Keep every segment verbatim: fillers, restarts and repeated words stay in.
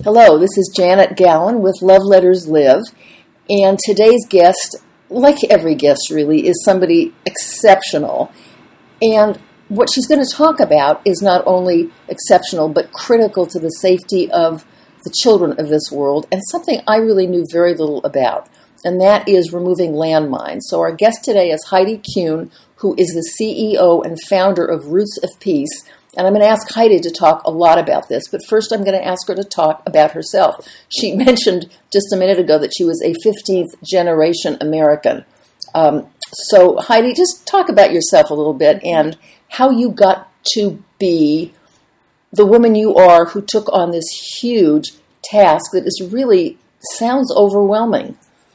Hello, this is Janet Gowan with Love Letters Live, and today's guest, like every guest really, is somebody exceptional. And what she's going to talk about is not only exceptional, but critical to the safety of the children of this world, and something I really knew very little about, and that is removing landmines. So our guest today is Heidi Kuhn, who is the C E O and founder of Roots of Peace. And I'm going to ask Heidi to talk a lot about this, but first I'm going to ask her to talk about herself. She mentioned just a minute ago that she was a fifteenth generation American. Um, so Heidi, just talk about yourself a little bit and how you got to be the woman you are who took on this huge task that is really sounds overwhelming.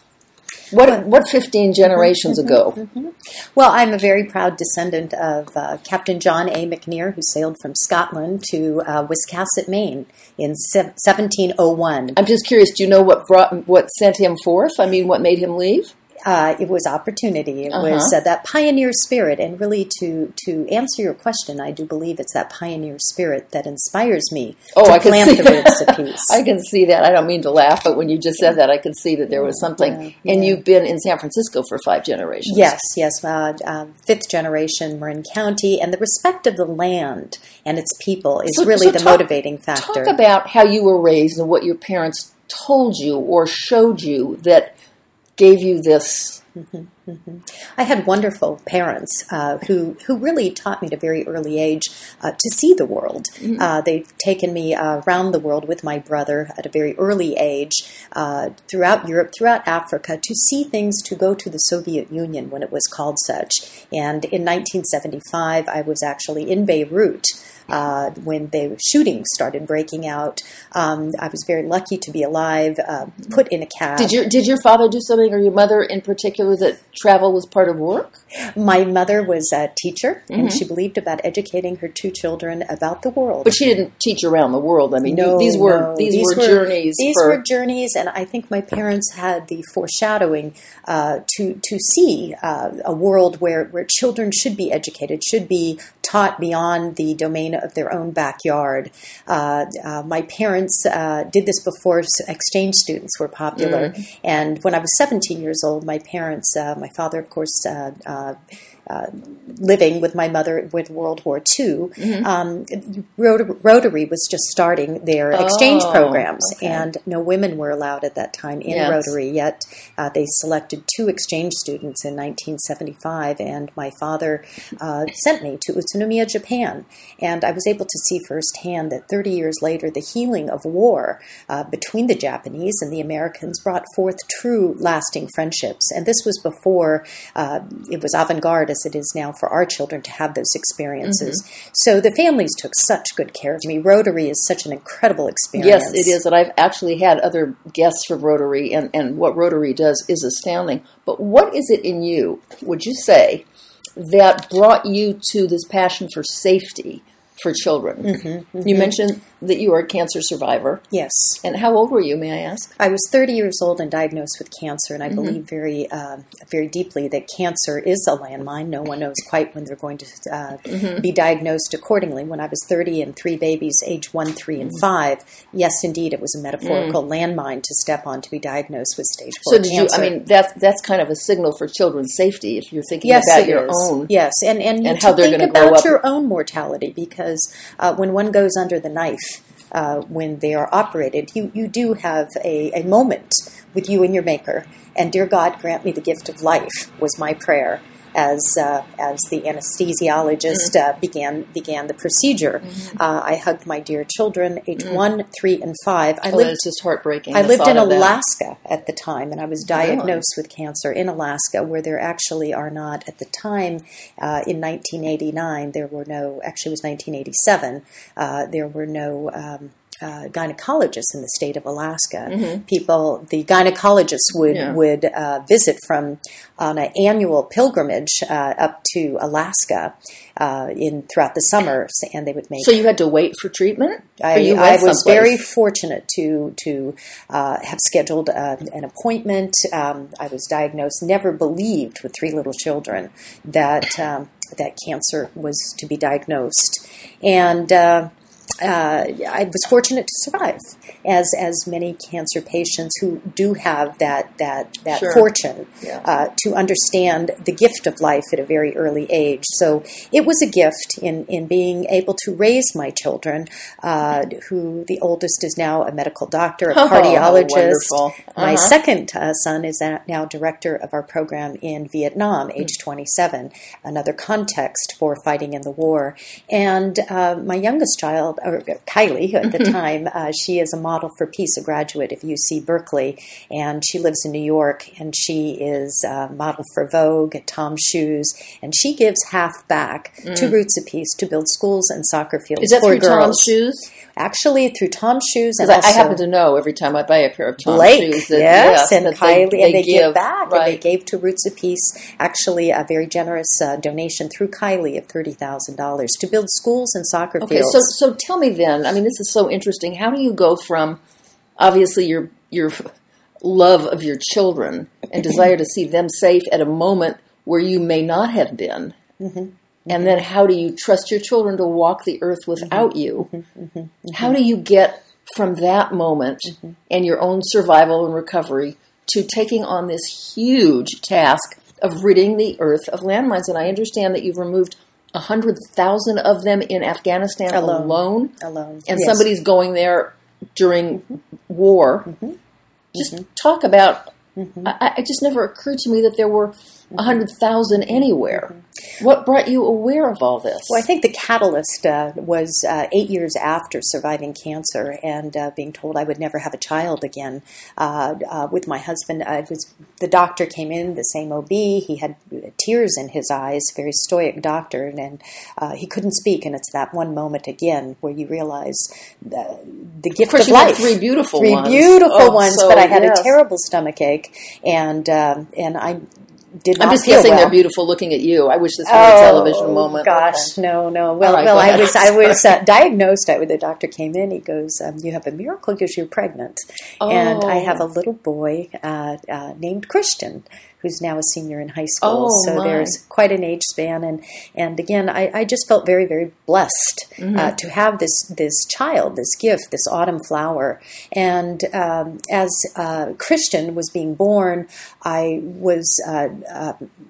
What what fifteen generations ago? Mm-hmm. Well, I'm a very proud descendant of uh, Captain John A. McNear, who sailed from Scotland to uh, Wiscasset, Maine in seventeen oh one. I'm just curious, do you know what brought what sent him forth? I mean, what made him leave? Uh, it was opportunity. It uh-huh. was uh, that pioneer spirit. And really, to to answer your question, I do believe it's that pioneer spirit that inspires me oh, to I can plant see the that. roots of peace. I can see that. I don't mean to laugh, but when you just said that, I could see that there was something. Yeah, yeah. And you've been in San Francisco for five generations. Yes, yes. Uh, uh, fifth generation Marin County. And the respect of the land and its people is so, really so the talk, motivating factor. Talk about how you were raised and what your parents told you or showed you that gave you this. Mm-hmm, mm-hmm. I had wonderful parents uh, who who really taught me at a very early age uh, to see the world. Mm-hmm. Uh, they've taken me uh, around the world with my brother at a very early age, uh, throughout Europe, throughout Africa, to see things, to go to the Soviet Union when it was called such. And in nineteen seventy-five, I was actually in Beirut. Uh, when the shooting started breaking out, um, I was very lucky to be alive, uh, put in a cab. Did your Did your father do something, or your mother in particular, that travel was part of work? My mother was a teacher, mm-hmm. and she believed about educating her two children about the world. But she didn't teach around the world. I mean, no, you, these were no. these, these were, were journeys. These for... were journeys, and I think my parents had the foreshadowing uh, to to see uh, a world where where children should be educated, should be taught beyond the domain of their own backyard. Uh, uh, my parents uh, did this before exchange students were popular. Mm. And when I was seventeen years old, my parents, uh, my father, of course, uh, uh, uh, living with my mother with World War Two, mm-hmm. um, Rot- Rotary was just starting their oh, exchange programs, okay. and no women were allowed at that time in yes. Rotary, yet uh, they selected two exchange students in nineteen seventy-five, and my father uh, sent me to Utsunomiya, Japan, and I was able to see firsthand that thirty years later, the healing of war uh, between the Japanese and the Americans brought forth true, lasting friendships, and this was before uh, it was avant-garde as it is now for our children to have those experiences. Mm-hmm. So the families took such good care of me. Rotary is such an incredible experience. Yes, it is. And I've actually had other guests from Rotary, and, and what Rotary does is astounding. But what is it in you, would you say, that brought you to this passion for safety for children? Mm-hmm, mm-hmm. You mentioned that you are a cancer survivor. Yes. And how old were you, may I ask? I was thirty years old and diagnosed with cancer, and I mm-hmm. believe very uh, very deeply that cancer is a landmine. No one knows quite when they're going to uh, mm-hmm. be diagnosed accordingly. When I was thirty and three babies, age one, three, and mm-hmm. five, yes, indeed, it was a metaphorical mm-hmm. landmine to step on to be diagnosed with stage four so did cancer. You, I mean, that's, that's kind of a signal for children's safety if you're thinking yes, about it your is. own. Yes, and, and, and to how they're think going to grow about up. your own mortality, because uh, when one goes under the knife, Uh, when they are operated, you, you do have a, a moment with you and your Maker. And dear God, grant me the gift of life was my prayer as uh, as the anesthesiologist mm-hmm. uh, began began the procedure. Mm-hmm. Uh, I hugged my dear children, age mm-hmm. one, three, and five. I oh, lived, it's just heartbreaking. I lived in that. Alaska at the time, and I was diagnosed really? with cancer in Alaska, where there actually are not, at the time, uh, in nineteen eighty-nine, there were no, actually it was nineteen eighty-seven, uh, there were no um, Uh, gynecologists in the state of Alaska. Mm-hmm. People, the gynecologists would yeah. would uh, visit from on an annual pilgrimage uh, up to Alaska uh, in throughout the summers, and they would make. So you had to wait for treatment? I, I was very fortunate to to uh, have scheduled uh, an appointment. Um, I was diagnosed. Never believed with three little children that um, that cancer was to be diagnosed, and. Uh, uh, I was fortunate to survive, as as many cancer patients who do have that that that Sure. fortune Yeah. uh, to understand the gift of life at a very early age. So it was a gift in in being able to raise my children. Uh, who the oldest is now a medical doctor, a Oh, cardiologist. wonderful. My Uh-huh. second uh, son is now director of our program in Vietnam, age twenty-seven. Another context for fighting in the war. And uh, my youngest child, or Kylie at the time, uh, she is a model for peace, a graduate of U C Berkeley, and she lives in New York, and she is a model for Vogue, Tom's Shoes, and she gives half back to Roots of Peace to build schools and soccer fields Is that for through girls. Tom's Shoes? Actually, through Tom's Shoes, and Because I, I also happen to know every time I buy a pair of Tom's Blake, shoes that yes, and that Kylie, they, and they give give back, right. and they gave to Roots of Peace. Actually, a very generous uh, donation through Kylie of thirty thousand dollars to build schools and soccer Okay, fields. so so tell me then. I mean, this is so interesting. How do you go from obviously your your love of your children and desire to see them safe at a moment where you may not have been, Mm-hmm. and then how do you trust your children to walk the earth without Mm-hmm. you? Mm-hmm. How do you get from that moment Mm-hmm. and your own survival and recovery to taking on this huge task of ridding the earth of landmines? And I understand that you've removed one hundred thousand of them in Afghanistan Alone. alone. Alone. And Yes. somebody's going there during war. Mm-hmm. Just talk about, Mm-hmm. I, it just never occurred to me that there were one hundred thousand anywhere. What brought you aware of all this? Well, I think the catalyst uh, was uh, eight years after surviving cancer and uh, being told I would never have a child again. Uh, uh, with my husband, I was the doctor came in, the same O B. He had tears in his eyes, very stoic doctor, and, and uh, he couldn't speak. And it's that one moment again where you realize the, the gift of, course of you life. had three beautiful three ones. beautiful Oh, ones, so, but I had yes. a terrible stomach ache, and um, and I. Did not I'm just feel guessing well. they're beautiful looking at you. I wish this were Oh, a television moment. Gosh, Okay. no, no. Well, All right, well, go I ahead. was, I was uh, diagnosed. I, the doctor came in. He goes, um, "You have a miracle because you're pregnant," Oh. and I have a little boy uh, uh, named Christian, who's now a senior in high school. Oh, so my. there's quite an age span, and and again, I, I just felt very, very blessed Mm-hmm. uh, to have this this child, this gift, this autumn flower. And um, as uh, Christian was being born, I was. Uh, uh,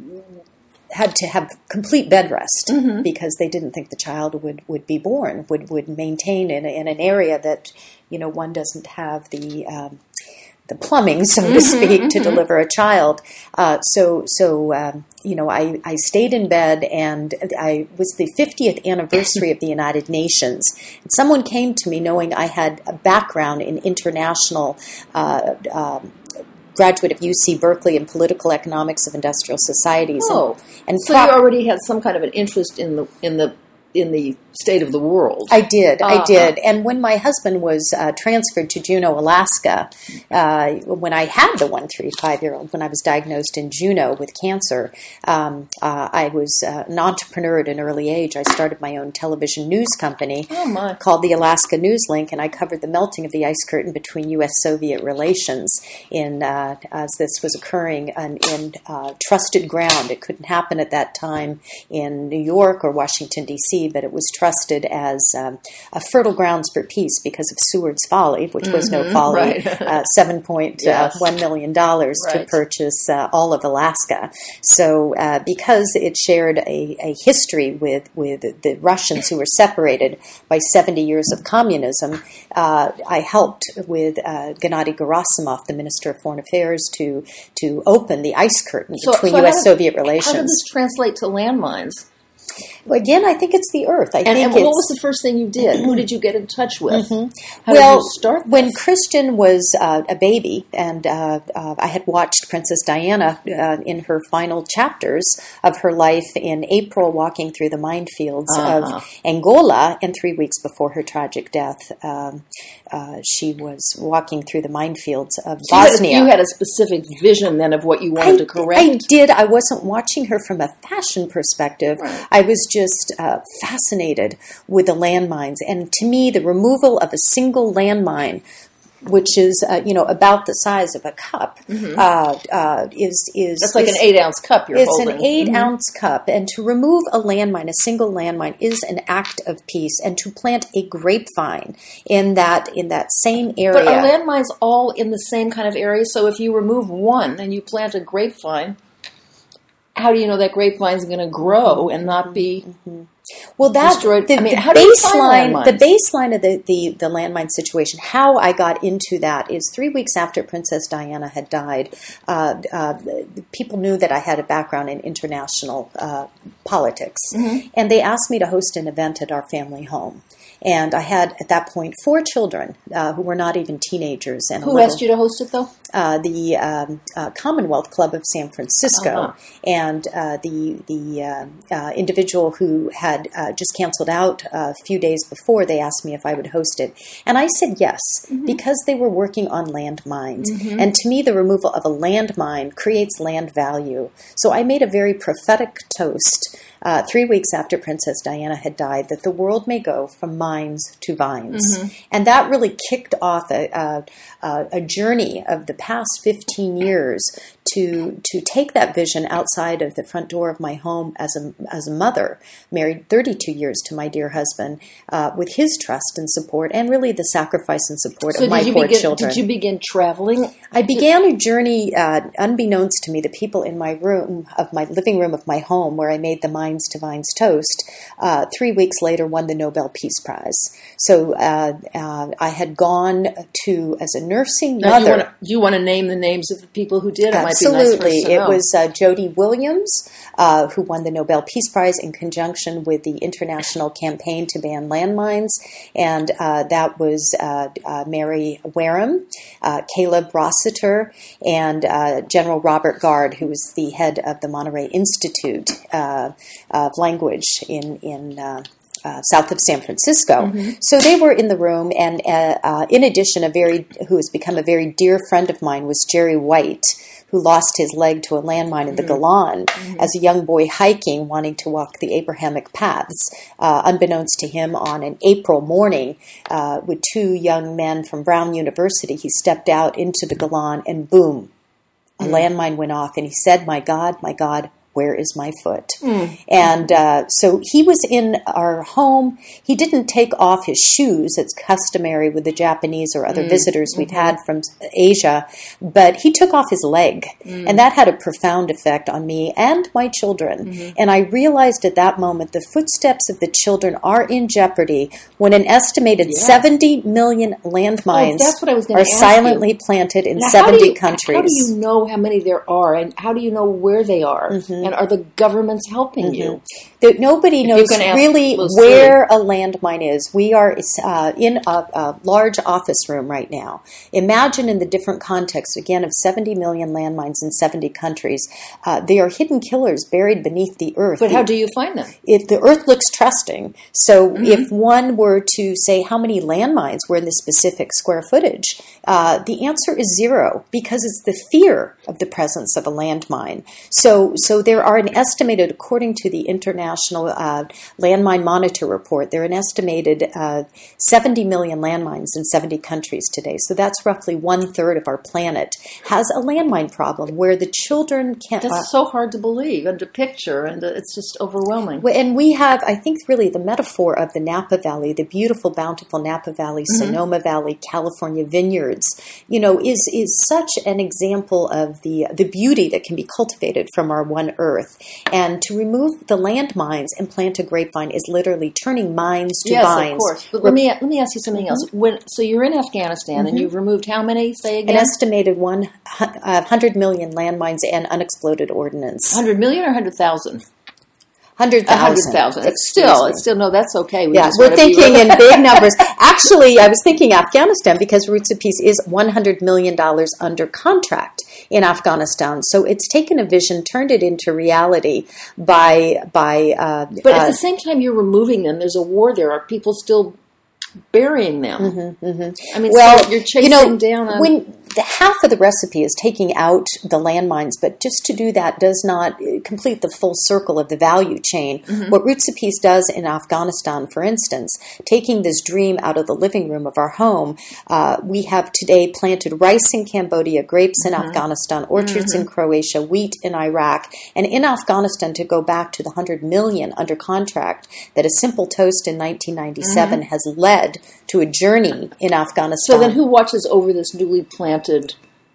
had to have complete bed rest Mm-hmm. because they didn't think the child would, would be born, would would maintain in, in an area that, you know, one doesn't have the um, the plumbing, so to speak, to deliver a child. Uh, so so um, you know, I, I stayed in bed, and I was the fiftieth anniversary of the United Nations. And someone came to me knowing I had a background in international. Uh, um, graduate of U C Berkeley in political economics of industrial societies. Oh, and, and so pro- you already had some kind of an interest in the in the in the state of the world. I did, Uh-huh. I did. And when my husband was uh, transferred to Juneau, Alaska, uh, when I had the one, three, five-year-old, when I was diagnosed in Juneau with cancer, um, uh, I was uh, an entrepreneur at an early age. I started my own television news company Oh, my. called the Alaska Newslink, and I covered the melting of the ice curtain between U S Soviet relations in uh, as this was occurring in, in uh, trusted ground. It couldn't happen at that time in New York or Washington, D C, but it was trusted as um, a fertile grounds for peace because of Seward's folly, which was no folly, right. uh, seven point one million dollars Right. to purchase uh, all of Alaska. So uh, because it shared a, a history with, with the Russians who were separated by seventy years of communism, uh, I helped with uh, Gennady Gerasimov, the Minister of Foreign Affairs, to, to open the ice curtain So- between so U S how did- Soviet How did relations. this translate to landmines? Again, I think it's the earth. I And, think and it's, what was the first thing you did? Who did you get in touch with? How well, did you start this? when Christian was uh, a baby, and uh, uh, I had watched Princess Diana uh, in her final chapters of her life in April, walking through the minefields Uh-huh. of Angola, and three weeks before her tragic death, um, uh, she was walking through the minefields of So you had a- Bosnia. You had a specific vision then of what you wanted I, to correct. I did. I wasn't watching her from a fashion perspective. Right. I was just uh, fascinated with the landmines. And to me, the removal of a single landmine which is uh, you know about the size of a cup, mm-hmm. uh, uh, is is that's like is, an eight ounce cup. You're it's holding. an eight mm-hmm. ounce cup, and to remove a landmine, a single landmine, is an act of peace. And to plant a grapevine in that in that same area. But are landmines all in the same kind of area? So if you remove one and you plant a grapevine, how do you know that grapevine is going to grow and not be? Mm-hmm. Well, that destroyed. the, I mean, the how do you baseline, find the baseline of the, the, the landmine situation, how I got into that is three weeks after Princess Diana had died, uh, uh, the, people knew that I had a background in international uh, politics, mm-hmm. and they asked me to host an event at our family home. And I had, at that point, four children uh, who were not even teenagers. And Who little, asked you to host it, though? Uh, the um, uh, Commonwealth Club of San Francisco. Uh-huh. And uh, the the uh, uh, individual who had uh, just canceled out a few days before, they asked me if I would host it. And I said yes, mm-hmm. because they were working on landmines. Mm-hmm. And to me, the removal of a landmine creates land value. So I made a very prophetic toast Uh, three weeks after Princess Diana had died, that the world may go from mines to vines. Mm-hmm. And that really kicked off a, a, a journey of the past fifteen years to to take that vision outside of the front door of my home as a, as a mother, married thirty-two years to my dear husband, uh, with his trust and support, and really the sacrifice and support so of my did you four begin, children. Did you begin traveling? I began a journey, uh, unbeknownst to me, the people in my room, of my living room of my home, where I made the Mines to Vines toast, uh, three weeks later won the Nobel Peace Prize. So uh, uh, I had gone to, as a nursing Now, mother. Do you want to name the names of the people who did? It Absolutely. might be nice for us to It know. was uh, Jody Williams, uh, who won the Nobel Peace Prize in conjunction with the International Campaign to Ban Landmines. And uh, that was uh, uh, Mary Wareham, uh, Caleb Rossiter, and uh, General Robert Gard, who was the head of the Monterey Institute uh, of Language in, in uh, Uh, south of San Francisco. Mm-hmm. So they were in the room, and uh, uh, in addition, a very who has become a very dear friend of mine was Jerry White, who lost his leg to a landmine in the mm-hmm. Golan mm-hmm. as a young boy hiking, wanting to walk the Abrahamic paths. Uh, unbeknownst to him, on an April morning, uh, with two young men from Brown University, he stepped out into the Golan, and boom, a mm-hmm. landmine went off, and he said, "My God, my God, where is my foot?" Mm. And uh, so he was in our home. He didn't take off his shoes. It's customary with the Japanese or other mm. visitors we've mm-hmm. had from Asia. But he took off his leg. Mm. And that had a profound effect on me and my children. Mm-hmm. And I realized at that moment the footsteps of the children are in jeopardy when an estimated yes. seventy million landmines oh, are silently you. planted in now, seventy how you, countries. How do you know how many there are? And how do you know where they are? Mm-hmm. And are the governments helping mm-hmm. you? That nobody if knows really where a landmine is. We are uh, in a, a large office room right now. Imagine in the different contexts, again, of seventy million landmines in seventy countries. Uh, they are hidden killers buried beneath the earth. But the, how do you find them? If the earth looks trusting. So mm-hmm. if one were to say how many landmines were in the specific square footage, uh, the answer is zero, because it's the fear of the presence of a landmine. So, so there are an estimated, according to the International uh, Landmine Monitor Report, there are an estimated uh, seventy million landmines in seventy countries today. So that's roughly one third of our planet has a landmine problem where the children can't. That's uh, so hard to believe and to picture, and uh, it's just overwhelming. And we have, I think, really the metaphor of the Napa Valley, the beautiful, bountiful Napa Valley, mm-hmm. Sonoma Valley, California vineyards, you know, is is such an example of the the beauty that can be cultivated from our one earth. And to remove the landmines and plant a grapevine is literally turning mines to yes, vines. Yes, of course. But let me let me ask you something mm-hmm. else. When so you're in Afghanistan mm-hmm. and you've removed how many? Say again. An estimated one uh, hundred million landmines and unexploded ordnance. Hundred million or hundred thousand? Hundred thousand. hundred thousand. It's still, it's still, no, that's okay. We yeah, we're thinking in big numbers. Actually, I was thinking Afghanistan because Roots of Peace is one hundred million dollars under contract in Afghanistan. So it's taken a vision, turned it into reality by, by, uh, But uh, at the same time you're removing them, there's a war there. Are people still burying them? Mm-hmm, mm-hmm. I mean, well, so you're chasing you know, down on... when, half of the recipe is taking out the landmines, but just to do that does not complete the full circle of the value chain. Mm-hmm. What Roots of Peace does in Afghanistan, for instance, taking this dream out of the living room of our home, uh, we have today planted rice in Cambodia, grapes in mm-hmm. Afghanistan, orchards mm-hmm. in Croatia, wheat in Iraq, and in Afghanistan, to go back to the one hundred million under contract that A Simple Toast in nineteen ninety-seven mm-hmm. has led to a journey in Afghanistan. So then who watches over this newly planted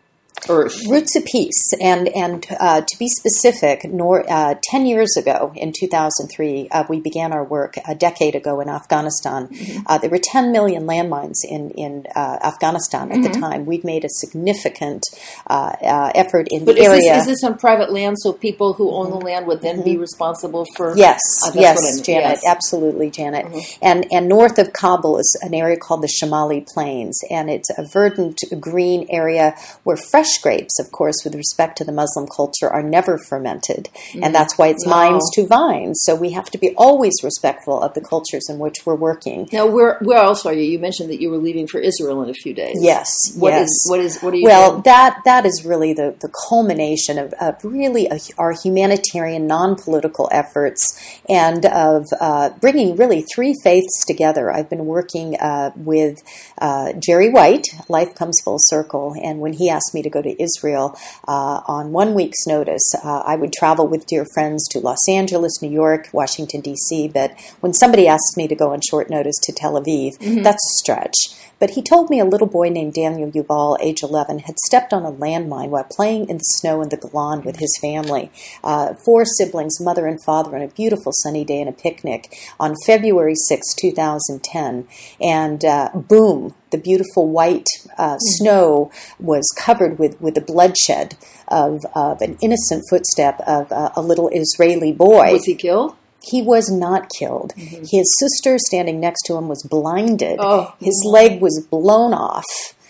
earth? Roots of Peace, and and uh, to be specific, nor, uh, ten years ago, in two thousand three, uh, we began our work a decade ago in Afghanistan. Mm-hmm. Uh, there were ten million landmines in, in uh, Afghanistan at mm-hmm. the time. We've made a significant uh, uh, effort in but the is area. This, is this on private land, so people who own the land would then mm-hmm. be responsible for... Yes, uh, yes, I mean. Janet, yes. absolutely, Janet. Mm-hmm. And, and north of Kabul is an area called the Shamali Plains, and it's a verdant green area where fresh grapes, of course, with respect to the Muslim culture, are never fermented. Mm-hmm. And that's why it's no. vines to vines. So we have to be always respectful of the cultures in which we're working. Now, where where else are you? You mentioned that you were leaving for Israel in a few days. Yes, what yes. Is, what is what are you well, doing? that that is really the, the culmination of, of really a, our humanitarian, non-political efforts, and of uh, bringing really three faiths together. I've been working uh, with uh, Jerry White, Life Comes Full Circle, and when he asked me to go to Israel uh, on one week's notice, uh, I would travel with dear friends to Los Angeles, New York, Washington, D C, but when somebody asked me to go on short notice to Tel Aviv, mm-hmm. that's a stretch. But he told me a little boy named Daniel Yuval, age eleven, had stepped on a landmine while playing in the snow in the Golan with his family. Uh, four siblings, mother and father, on a beautiful sunny day in a picnic on February sixth, two thousand ten. And uh, boom, the beautiful white uh, snow was covered with, with the bloodshed of, of an innocent footstep of uh, a little Israeli boy. Was he killed? He was not killed. Mm-hmm. His sister standing next to him was blinded. Oh. His leg was blown off,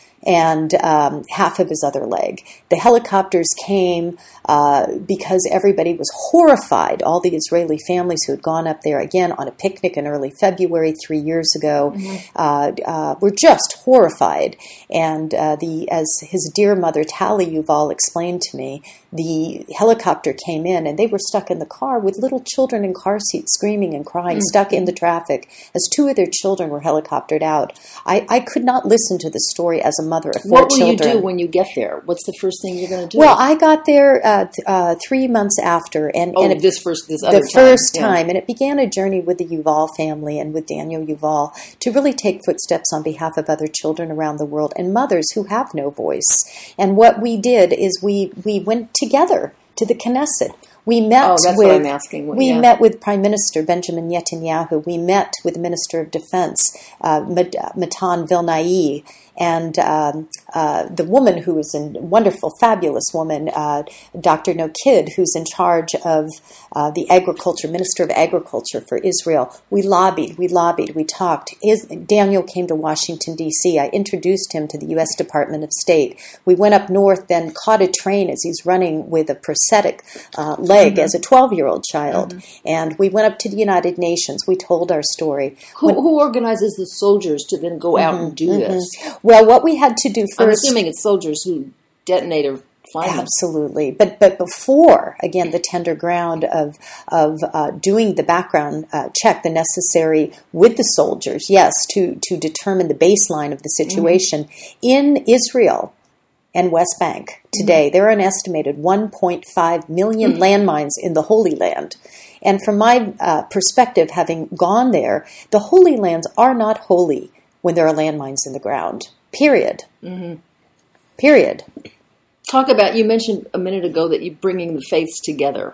and um, half of his other leg. The helicopters came uh, because everybody was horrified. All the Israeli families who had gone up there, again, on a picnic in early February three years ago, mm-hmm. uh, uh, were just horrified. And uh, the as his dear mother, Tali Yuval, explained to me, the helicopter came in, and they were stuck in the car with little children in car seats screaming and crying, mm-hmm. stuck in the traffic, as two of their children were helicoptered out. I, I could not listen to the story as a mother of four What will children. you do when you get there? What's the first thing you're going to do? Well, I got there uh, th- uh, three months after, and, oh, and it, this first, this other the time. first yeah. time, and it began a journey with the Yuval family and with Daniel Yuval to really take footsteps on behalf of other children around the world and mothers who have no voice. And what we did is we we went together to the Knesset. We met oh, that's with what I'm asking. we yeah. met with Prime Minister Benjamin Netanyahu. We met with the Minister of Defense uh, Matan Vilnai, and um, uh, the woman who is a wonderful, fabulous woman, uh, Doctor Nokid, who's in charge of uh, the Agriculture, Minister of Agriculture for Israel. We lobbied, we lobbied, we talked. Is, Daniel came to Washington, D C. I introduced him to the U S Department of State. We went up north, then caught a train as he's running with a prosthetic uh, leg mm-hmm. as a twelve-year-old child. Mm-hmm. And we went up to the United Nations. We told our story. Who, when, who organizes the soldiers to then go out mm-hmm, and do mm-hmm. this? Well, what we had to do first... I'm assuming it's soldiers who detonate or find Absolutely. But but before, again, the tender ground of, of uh, doing the background uh, check, the necessary with the soldiers, yes, to, to determine the baseline of the situation. Mm-hmm. In Israel and West Bank today, mm-hmm. there are an estimated one point five million mm-hmm. landmines in the Holy Land. And from my uh, perspective, having gone there, the Holy Lands are not holy when there are landmines in the ground. Period. Mm-hmm. Period. Talk about, you mentioned a minute ago that you're bringing the faiths together.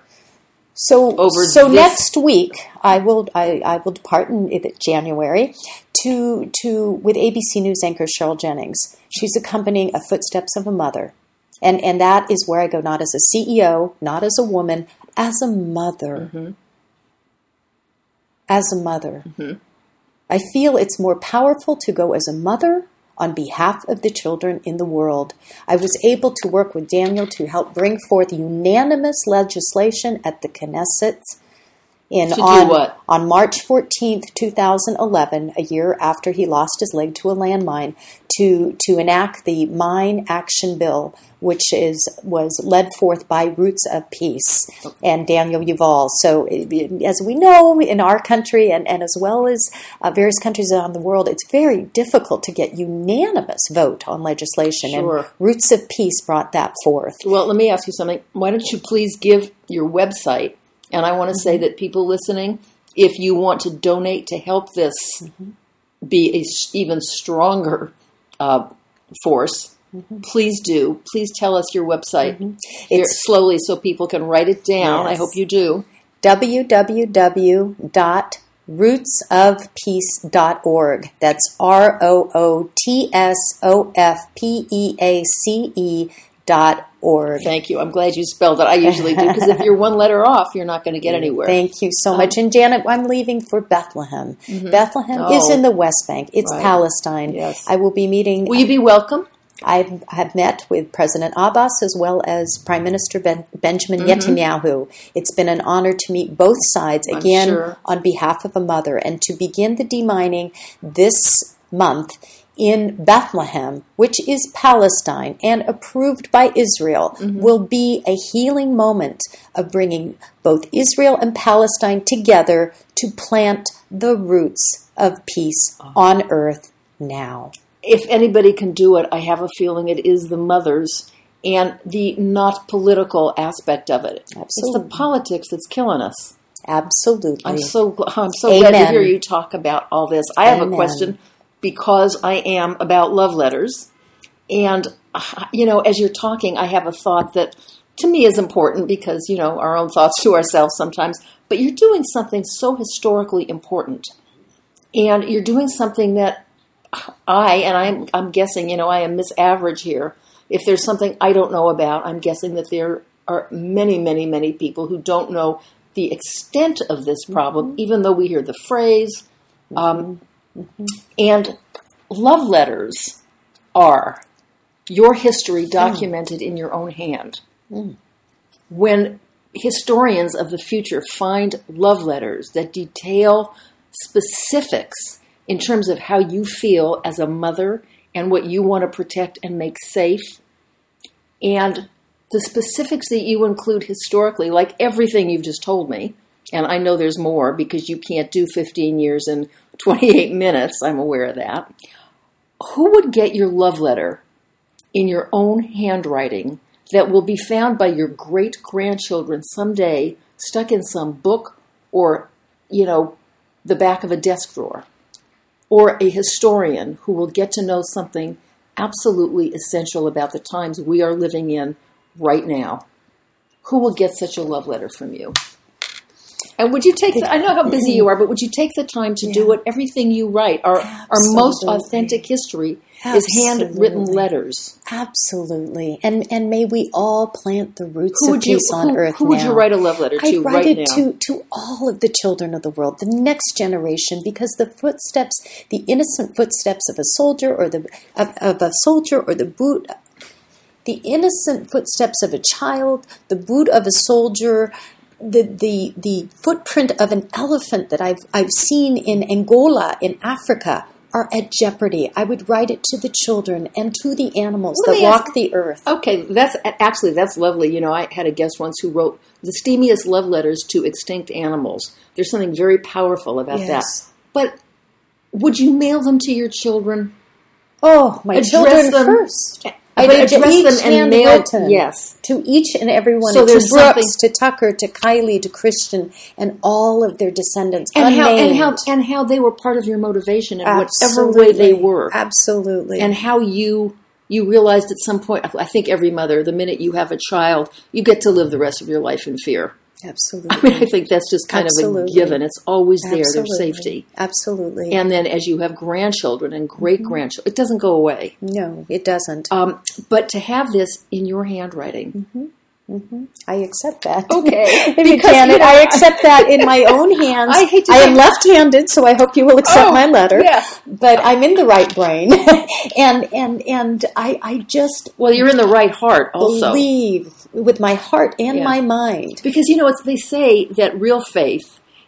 So, Over so this. next week I will I, I will depart in, in January to to with A B C News anchor Cheryl Jennings. She's accompanying a Footsteps of a Mother, and and that is where I go, not as a C E O, not as a woman, as a mother. Mm-hmm. As a mother, mm-hmm. I feel it's more powerful to go as a mother on behalf of the children in the world. I was able to work with Daniel to help bring forth unanimous legislation at the Knesset In, to do on, what? On March fourteenth, two thousand eleven, a year after he lost his leg to a landmine, to to enact the Mine Action Bill, which is was led forth by Roots of Peace and Daniel Yuval. So, as we know in our country and, and as well as uh, various countries around the world, it's very difficult to get unanimous vote on legislation. Sure. And Roots of Peace brought that forth. Well, let me ask you something. Why don't you please give your website? And I want to mm-hmm. say that people listening, if you want to donate to help this mm-hmm. be a even stronger uh, force, mm-hmm. please do. Please tell us your website. Mm-hmm. It's slowly so people can write it down. Yes. I hope you do. w w w dot roots of peace dot org. That's R O O T S O F P E A C E dot org. Thank you. I'm glad you spelled it. I usually do, because if you're one letter off, you're not going to get anywhere. Thank you so um, much. And Janet, I'm leaving for Bethlehem. Mm-hmm. Bethlehem oh, is in the West Bank. It's right. Palestine. Yes. I will be meeting... Will you be welcome? I have met with President Abbas as well as Prime Minister ben- Benjamin mm-hmm. Netanyahu. It's been an honor to meet both sides, again, sure. on behalf of a mother, and to begin the demining this month in Bethlehem, which is Palestine and approved by Israel, mm-hmm. will be a healing moment of bringing both Israel and Palestine together to plant the roots of peace oh. on earth now. If anybody can do it, I have a feeling it is the mothers and the not political aspect of it. Absolutely. It's the politics that's killing us. Absolutely. I'm so I'm so Amen. glad to hear you talk about all this. I have Amen. a question because I am about love letters. And, you know, as you're talking, I have a thought that to me is important because, you know, our own thoughts to ourselves sometimes. But you're doing something so historically important. And you're doing something that I, and I'm, I'm guessing, you know, I am Miss Average here. If there's something I don't know about, I'm guessing that there are many, many, many people who don't know the extent of this problem, mm-hmm. even though we hear the phrase. Um, mm-hmm. And love letters are your history documented mm. in your own hand. Mm. When historians of the future find love letters that detail specifics in terms of how you feel as a mother and what you want to protect and make safe, and the specifics that you include historically, like everything you've just told me, and I know there's more because you can't do fifteen years in twenty-eight minutes, I'm aware of that. Who would get your love letter in your own handwriting that will be found by your great-grandchildren someday stuck in some book or, you know, the back of a desk drawer? Or a historian who will get to know something absolutely essential about the times we are living in right now? Who will get such a love letter from you? And would you take the, I know how busy you are, but would you take the time to yeah. do it? Everything you write, our, our most authentic history Absolutely. Is handwritten letters. Absolutely. And and may we all plant the roots who of peace you, on who, earth who now. Who would you write a love letter to I'd write right it now? To, to all of the children of the world, the next generation, because the footsteps, the innocent footsteps of a soldier or the of, of a soldier or the boot, the innocent footsteps of a child, the boot of a soldier, The, the the footprint of an elephant that I've I've seen in Angola in Africa are at jeopardy. I would write it to the children and to the animals Let that walk ask, the earth. Okay, that's actually that's lovely. You know, I had a guest once who wrote the steamiest love letters to extinct animals. There's something very powerful about yes. that. But would you mail them to your children? Oh, my address children them, first. I'd address them and mail them. Yes. To each and every one. So to Brooks, to Tucker, to Kylie, to Christian, and all of their descendants. And unnamed. how and how and how they were part of your motivation in Absolutely. whatever way they were. Absolutely. And how you you realized at some point, I think every mother, the minute you have a child, you get to live the rest of your life in fear. Absolutely. I mean, I think that's just kind Absolutely. of a given. It's always there, Absolutely. there's safety. Absolutely. And then as you have grandchildren and great-grandchildren, mm-hmm. it doesn't go away. No, it doesn't. Um, but to have this in your handwriting. Mm-hmm. Mm-hmm. I accept that. Okay. because, Janet, you know, I accept that in my own hands. I hate to I am left-handed, so I hope you will accept oh, my letter. Yeah. But I'm in the right brain. and and and I, I just... Well, you're in the right heart also. Believe with my heart and yeah. my mind. Because, you know, it's, they say that real faith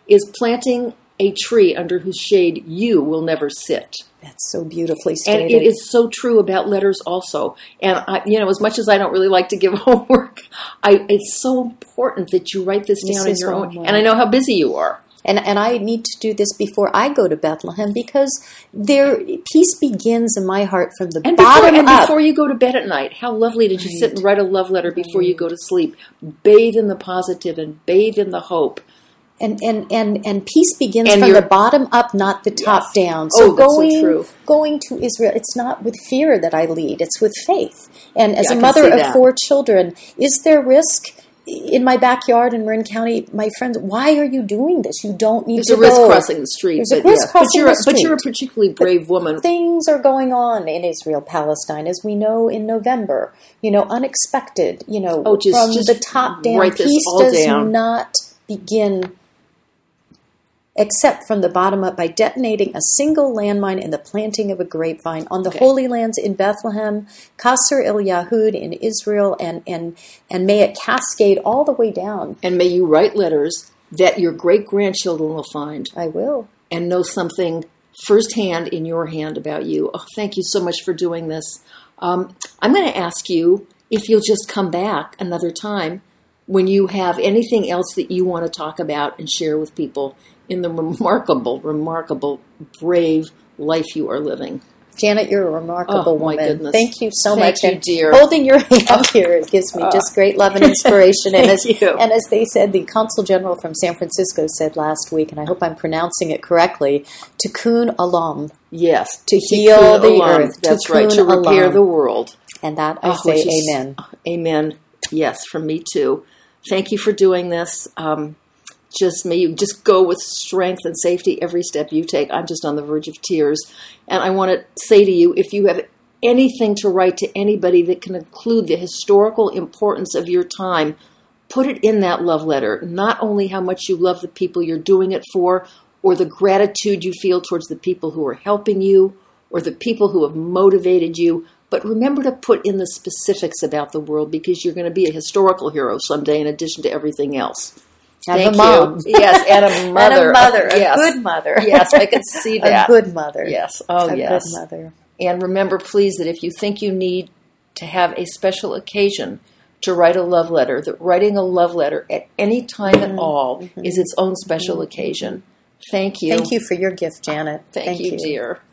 is planting a tree under whose shade you will never sit. That's so beautifully stated. And it is so true about letters also. And, I, you know, as much as I don't really like to give homework, I, it's so important that you write this down This in your is own. homework. And I know how busy you are. And and I need to do this before I go to Bethlehem because there peace begins in my heart from the And before, bottom and up. before you go to bed at night, how lovely did you sit and write a love letter before you go to sleep? Bathe in the positive and bathe in the hope. And, and, and, and peace begins And from you're- the bottom up, not the top Yes. down. Oh, So that's so going true. going to Israel, it's not with fear that I lead; it's with faith. And as Yeah, I a can mother see of that. four children, is there risk in my backyard in Marin County? My friends, why are you doing this? You don't need There's to a risk go. crossing the street. There's a but, risk yeah. crossing but you're, the a- But you're a street. particularly brave woman. Things are going on in Israel, Palestine, as we know in November. You know, unexpected. You know, Oh, just- from just the top down. write this Peace all does down. not begin except from the bottom up by detonating a single landmine in the planting of a grapevine on the Okay. Holy Lands in Bethlehem, Qasr el Yahud in Israel, and, and, and may it cascade all the way down. And may you write letters that your great-grandchildren will find I will. and know something firsthand in your hand about you. Oh, thank you so much for doing this. Um, I'm going to ask you if you'll just come back another time when you have anything else that you want to talk about and share with people in the remarkable, remarkable, brave life you are living. Janet, you're a remarkable Oh, my woman. goodness. Thank you so Thank much. you, And dear. Holding your hand here, it gives me just great love and inspiration. and, as, Thank you. and as they said, the Consul General from San Francisco said last week, and I hope I'm pronouncing it correctly, Tikkun Olam, Yes. to Tikkun heal the olam. earth. That's right, to Tikkun repair olam. the world. And that I Oh, say which is- amen. Amen. Yes, from me too. Thank you for doing this. Um, just may you just go with strength and safety every step you take. I'm just on the verge of tears. And I want to say to you, if you have anything to write to anybody that can include the historical importance of your time, put it in that love letter. Not only how much you love the people you're doing it for, or the gratitude you feel towards the people who are helping you, or the people who have motivated you, but remember to put in the specifics about the world because you're going to be a historical hero someday in addition to everything else. And Thank a mom. you. Yes, and a mother. And a mother, a Yes. good mother. Yes, I can see that. A good mother. Yes. Oh, a yes. good mother. And remember, please, that if you think you need to have a special occasion to write a love letter, that writing a love letter at any time at all is its own special occasion. Thank you. Thank you for your gift, Janet. Thank, you, dear.